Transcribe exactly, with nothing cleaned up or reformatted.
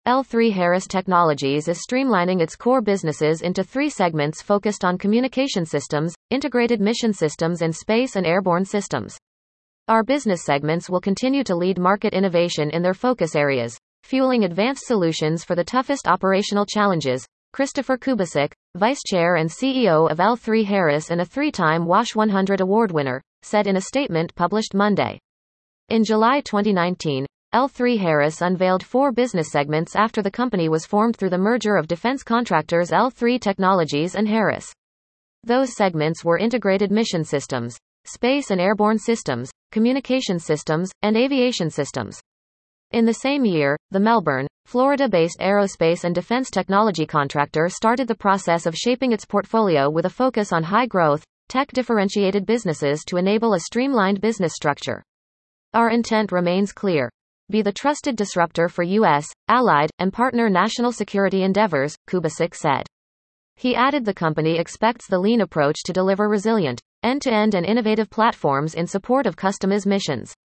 L three Harris Technologies is streamlining its core businesses into three segments focused on communication systems, integrated mission systems, and space and airborne systems. Our business segments will continue to lead market innovation in their focus areas, fueling advanced solutions for the toughest operational challenges. Christopher Kubasik, Vice Chair and C E O of L three Harris and a three-time WASH one hundred award winner, said in a statement published Monday. In July twenty nineteen, L three Harris unveiled four business segments after the company was formed through the merger of defense contractors L three Technologies and Harris. Those segments were Integrated Mission Systems, Space and Airborne Systems, Communication Systems, and Aviation Systems. In the same year, the Melbourne, Florida-based aerospace and defense technology contractor started the process of shaping its portfolio with a focus on high-growth, tech-differentiated businesses to enable a streamlined business structure. Our intent remains clear. Be the trusted disruptor for U S, allied, and partner national security endeavors, Kubasik said. He added the company expects the lean approach to deliver resilient, end-to-end and innovative platforms in support of customers' missions.